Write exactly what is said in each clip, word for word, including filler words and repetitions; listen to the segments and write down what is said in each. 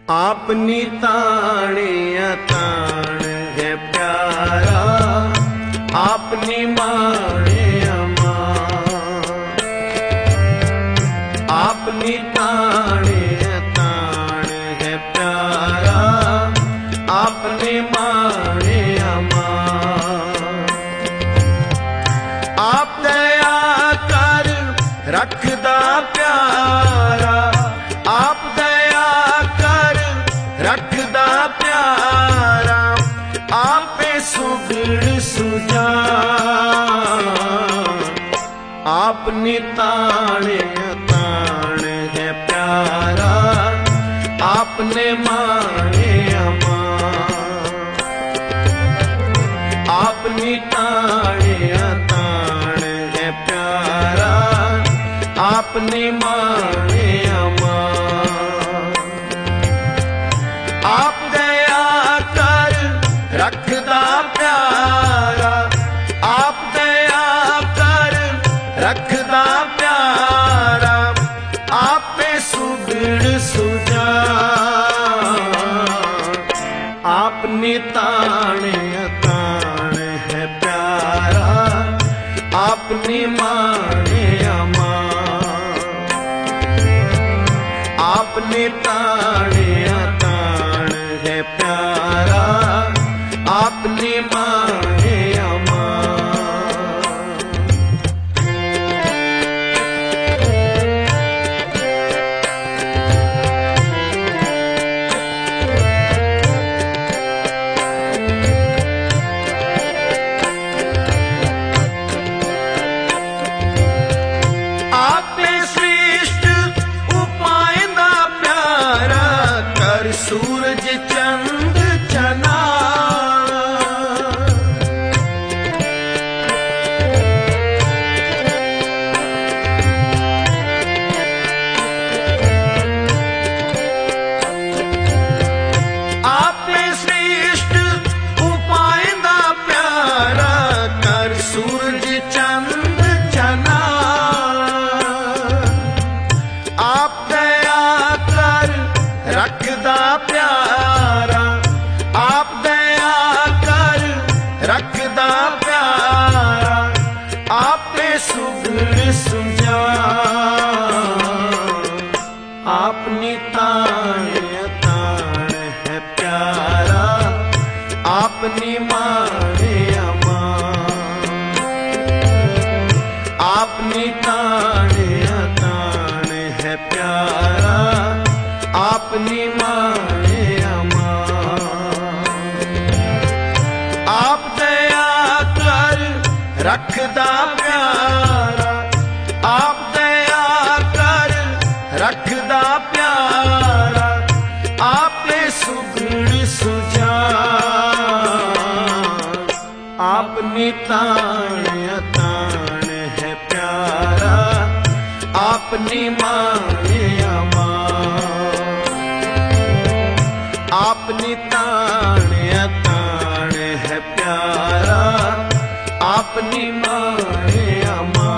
आपनी ताणे ताण है प्यारा, आपनी माणे अमां। आपनी ताणे ताण है प्यारा, आपने माणे अमां। आप दया कर रखदा प्यारा, आप दया कर रखदा प्यारा, आपे सुगड़ सुजा। आपनी ताणे ताण है प्यारा, आपने माणे अमां। आपनी ताणे ताण है प्यारा, आपने माणे अमां। आप दया कर रखदा प्यारा, आप दया कर रखदा प्यारा, आपे सुगड़ सुजा। आपनी ताणे ताण है प्यारा, आपनी माणे अमां। आपनी ताणे ताण है प्यारा, आपनी माणे अमां। आपने श्रेष्ठ उपाय दा प्यारा, कर सूरज चंद चना। आपने श्रेष्ठ उपाय दा प्यारा, कर सूरज चंद चना। आप दया कर रखदा प्यारा, आप दया कर रखदा प्यारा, आपे सुगड़ सुजा। आपनी ताणे ताण है प्यारा, आपनी माणे अमां। आपनी ताणे ताण है प्यारा, आपनी माणे अमां। आप दया कर रखदा प्यारा, आप दया कर रखदा प्यारा, आपे सुगड़ सुजा। आपनी ताणे ताण है प्यारा, आपनी माणे अमां। आपनी ताणे ताण है प्यारा, आपनी माणे अमां।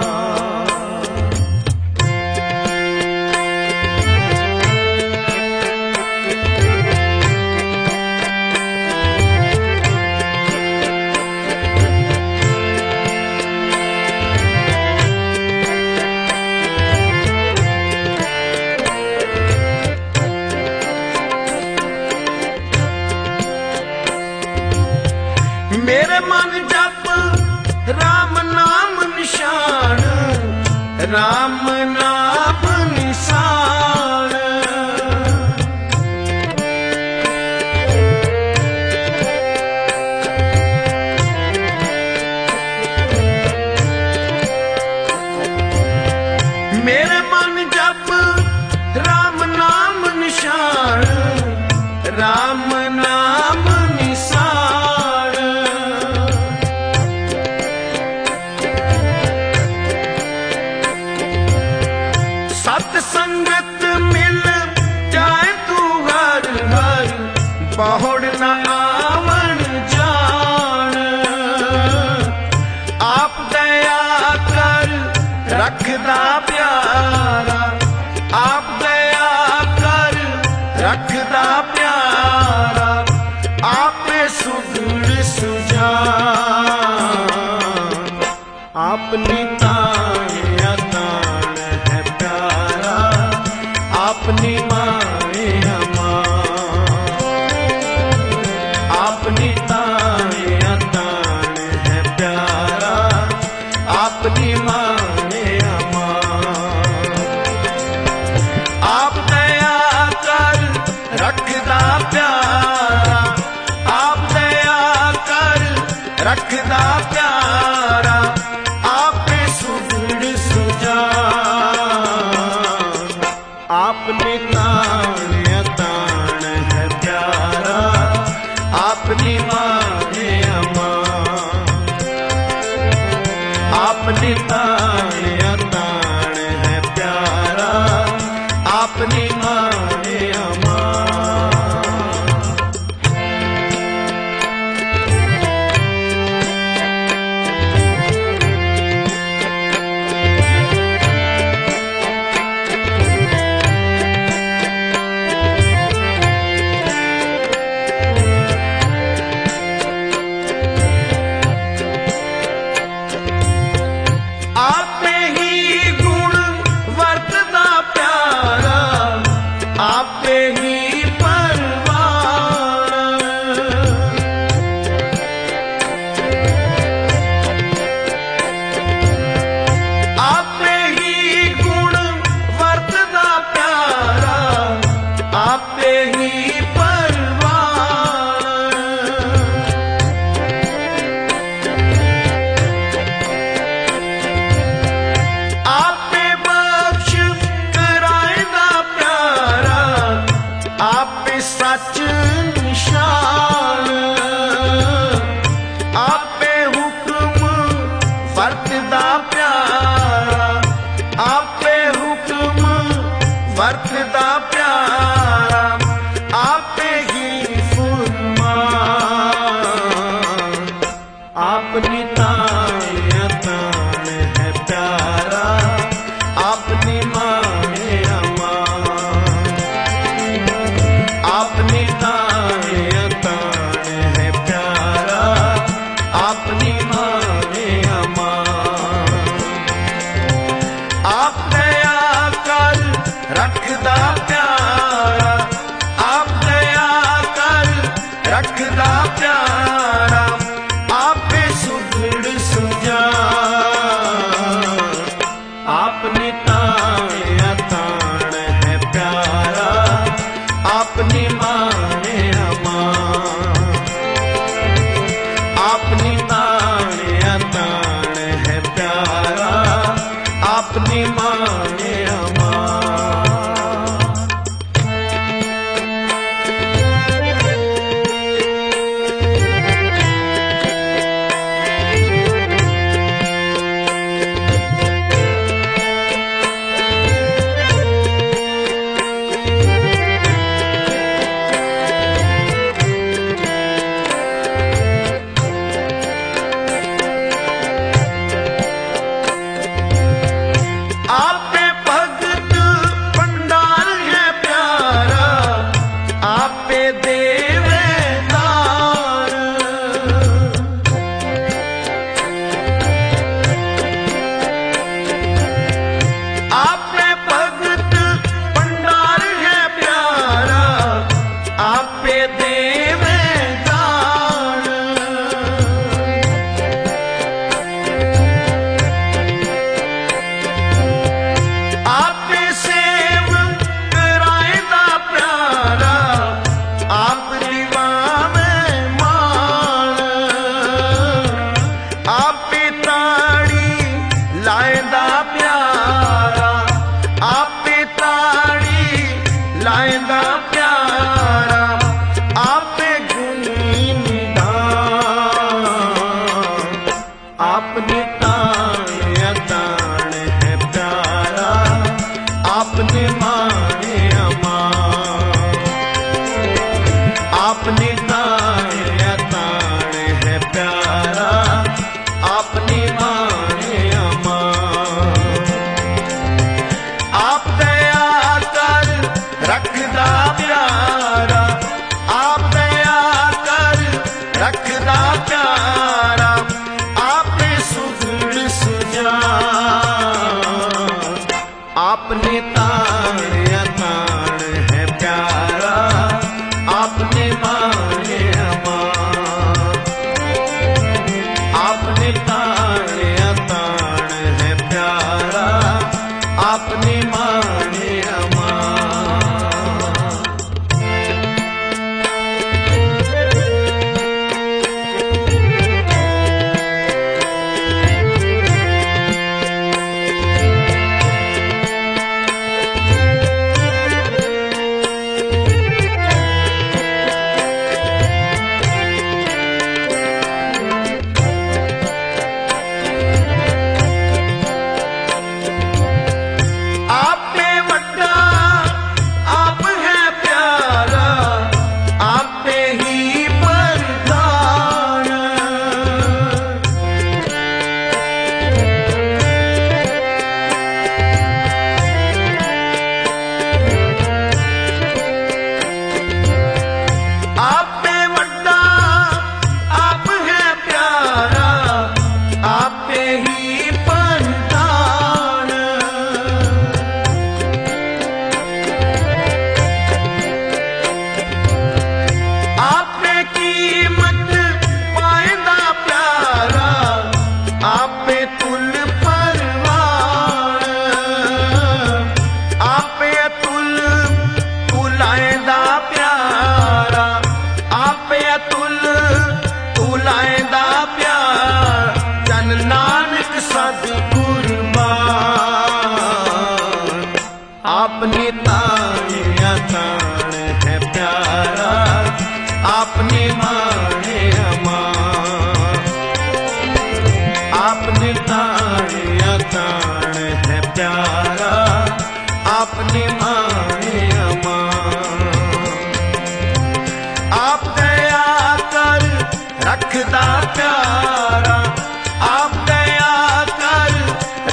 मेरे मन जप राम नाम निशान, राम नाम निशान। मेरे मन जप राम नाम निशान, राम नाम निशान। सत संगत मिल जाए तू हर हर, पहुड़ न आवन जान। आप दया कर रखदा प्यारा, आप दया कर रख आपनी तान अतान है प्यारा, आपनी माने अमान। आपनी तान अतान है प्यारा, आपनी माने अमान। आप दया कर रखदा प्यारा, आप दया कर रखदा प्यारा, आपे सुगड़ सुजान। आपने तान अतान है प्यारा, आपनी माने अमान। आपने तान अतान है प्यारा, आपनी माने अमान। आप में ही गुण वर्तदा प्यारा, आप में ही परवान। आप में ही गुण वर्तदा प्यारा, आप में ही परवान। आपे बख्श कराएगा प्यारा, आपे सच निशान। आपे हुक्म वर्तदा प्यारा, आपे हुक्म वर्तदा प्यारा, आपे ही फुरमान। आपनी तान अतान है प्यारा, आपनी माने अमान। आपनी तान अतान है प्यारा, आपनी माने अमान। आप दया कर रखदा प्यारा, आप दया कर रखदा प्यारा, आपे सुगड़ सुजान। आपनी तान अतान है प्यारा, आपनी माने अमान। आपनी तान अतान है प्यारा, आपनी माने अमान। आपे भगत भंडार है प्यारा, आपे देवेदार। आपे भगत भंडार है प्यारा, आपे देवेदार। आपे सेव कराएगा प्यारा, आप दीवाने मान। आपे ताड़ी लाएदा प्यारा, आपे ताड़ी लाएदा प्यारा, आपे गुणी निधान। आपने तान अतान है प्यारा, आपने माने अमान। आपने तान अतान है प्यारा, आपने माने अमान। आप दया कर रखदा प्यारा, आप दया कर रखदा प्यारा, आपे सुगड़ सुजान।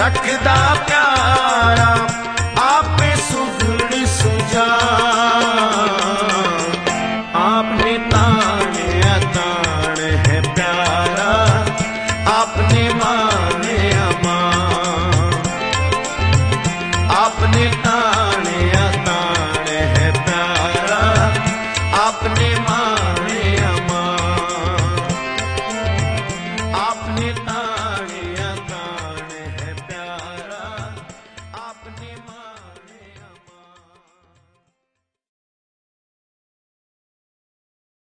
रखदा